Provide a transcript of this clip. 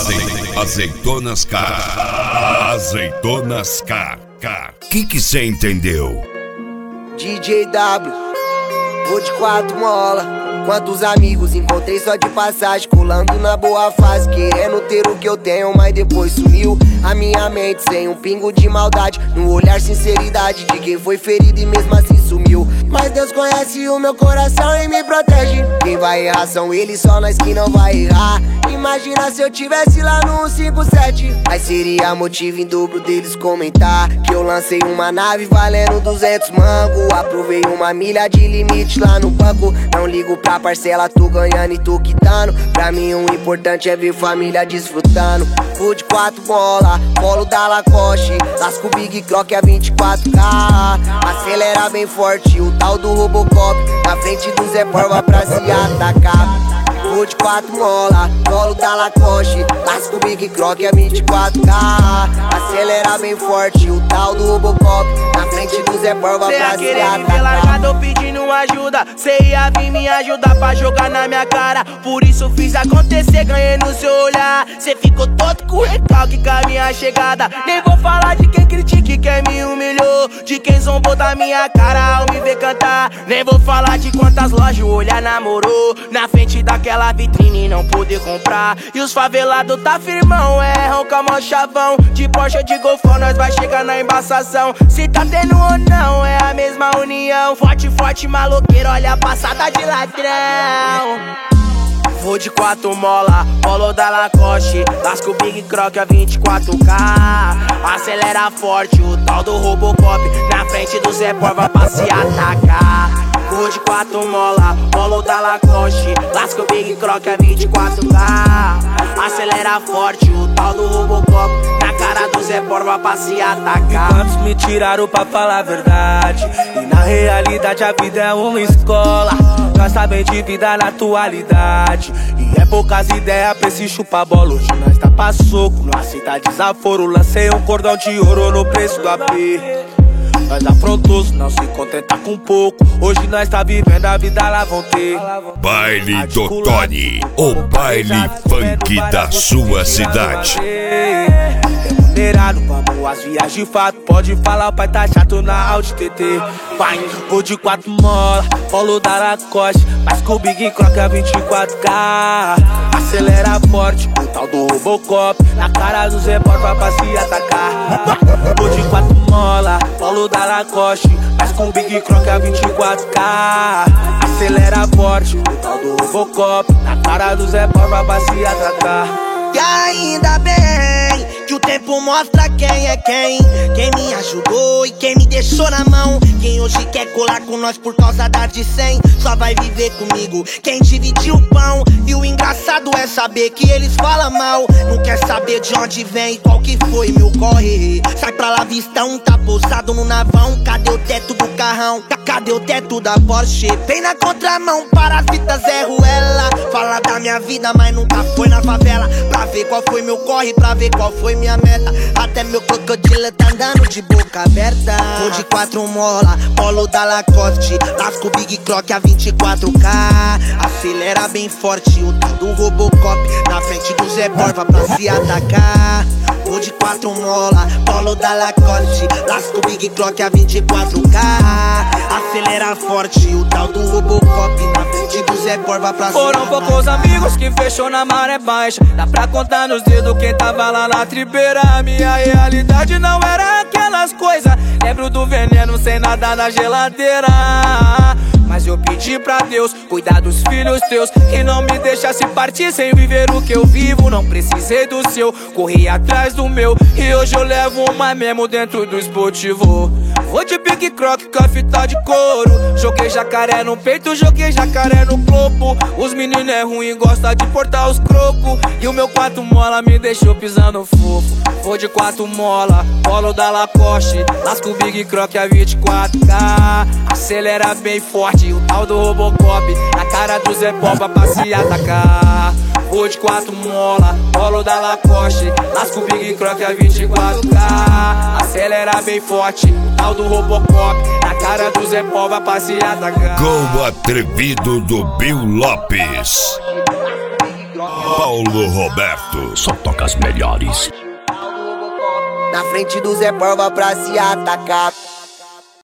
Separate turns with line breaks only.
Azeitonas Car. Azeitonas Car. Que cê entendeu?
DJ W, vou de 4 mola. Quantos amigos encontrei só de passagem, colando na boa fase, querendo ter o que eu tenho, mas depois sumiu a minha mente sem um pingo de maldade. No olhar sinceridade de quem foi ferido e mesmo assim sumiu. Mas Deus conhece o meu coração e me protege. Quem vai errar são eles, só nós que não vai errar. Imagina se eu tivesse lá no 157, aí seria motivo em dobro deles comentar que eu lancei uma nave valendo 200 mango. Aprovei uma milha de limite lá no banco. Não ligo pra parcela, tô ganhando e tô quitando. Pra mim o importante é ver família desfrutando. Vou de 4 bola, polo da Lacoste, lasco Big Croc a 24K. Acelera bem forte, o tal do Robocop, na frente do Zé Porva pra se atacar. Vou de 4 mola, polo da Lacoste, lasco Big Croc a 24K. Acelera bem forte, o tal do Robocop, na frente do Zé Porva pra se atacar.
Largado pedindo ajuda, cê ia vir me ajudar pra jogar na minha cara. Por isso fiz acontecer, ganhei no seu olhar. Cê ficou todo com recalque com a minha chegada. Nem vou falar de quem critica e quem me humilhou, de quem zombou da minha cara ao me ver cantar. Nem vou falar de quantas lojas o olhar namorou, na frente daquela vitrine e não poder comprar. E os favelados tá firmão, erram com a chavão. De Porsche de Golfão nós vai chegar na embaçação. Se tá tendo ou não, é a mesma união. Forte, forte, maloqueiro, olha a passada de ladrão. Vou de 4 mola, polo da Lacoste, lasco Big Croc a 24K. Acelera forte, o tal do Robocop, na frente do Zé Porva pra se atacar. Vou de 4 mola, polo da Lacoste, lasco Big Croc a 24K. Acelera forte, o tal do Robocop, na cara do Zé Porva pra se atacar.
Quantos me tiraram pra falar a verdade, e na realidade a vida é uma escola. Nós sabemos de vida na atualidade, e é poucas ideias pra esse chupa-bola. Hoje nós tá pra soco, não aceita desaforo. Lancei um cordão de ouro no preço do AP. Nós afrontoso, não se contenta com pouco. Hoje nós tá vivendo a vida, lá vão ter.
Baile do Tony, o baile funk da sua cidade.
Remunerado, vamos às viagens de fato. Pode falar, o pai tá chato na Audi TT. Pai, vou de 4 mola, polo da Lacoste, mas com o Big Croc a 24K. Acelera forte, o tal do Robocop, na cara do Zé Porva pra se atacar. Vou de 4 mola, polo da Lacoste, mas com o Big Croc a 24K. Acelera forte, o tal do Robocop, na cara do Zé Porva pra se atacar.
E ainda bem que o tempo mostra quem é quem. Quem me ajudou e quem me deixou na mão. Quem hoje quer colar com nós por causa da de 100, só vai viver comigo quem dividiu o pão. E o engraçado é saber que eles falam mal, não quer saber de onde vem e qual que foi meu corre. Sai pra lá, vistão, tá pousado no navão. Cadê o teto do carrão? Cadê o teto da Porsche? Vem na contramão, parasita Zé Ruela. Fala da minha vida, mas nunca foi na favela. Pra ver qual foi meu corre, pra ver qual foi minha meta. Até meu crocodilo tá andando de boca aberta. Vou de 4 mola, polo da Lacoste, lasco Big Croc a 24K. Acelera bem forte, o tal do Robocop, na frente do Zé Porva pra se atacar. Vou de 4 mola, polo da Lacoste, lasco Big Croc a 24K. Acelera forte, o tal do Robocop, na frente do Zé Porva pra se atacar.
Foram poucos amigos que fechou na maré baixa, dá pra contar nos dedos quem tava lá na tribeira. A minha realidade não era aquelas coisas, lembro do veneno sem nada na geladeira. Mas eu pedi pra Deus cuidar dos filhos teus, que não me deixasse partir sem viver o que eu vivo. Não precisei do seu, corri atrás do meu, e hoje eu levo uma mesmo dentro do esportivo. Vou de Big Croc com a fita de couro, joguei jacaré no peito, joguei jacaré no globo. Os meninos é ruim, gosta de portar os crocos, e o meu 4 mola me deixou pisando fofo. Vou de 4 mola, polo da Lacoste, lasco Big Croc a 24K. Acelera bem forte, o tal do Robocop, na cara do Zé Porva pra se atacar. Vou de 4 mola, polo da Lacoste, lasco Big Croc a 24K. Acelera bem forte, o tal do Robocop, na cara do Zé Porva pra se atacar.
Gol atrevido do Bill Lopes. Paulo Roberto.
Só toca as melhores.
Na frente do Zé Borba pra se atacar.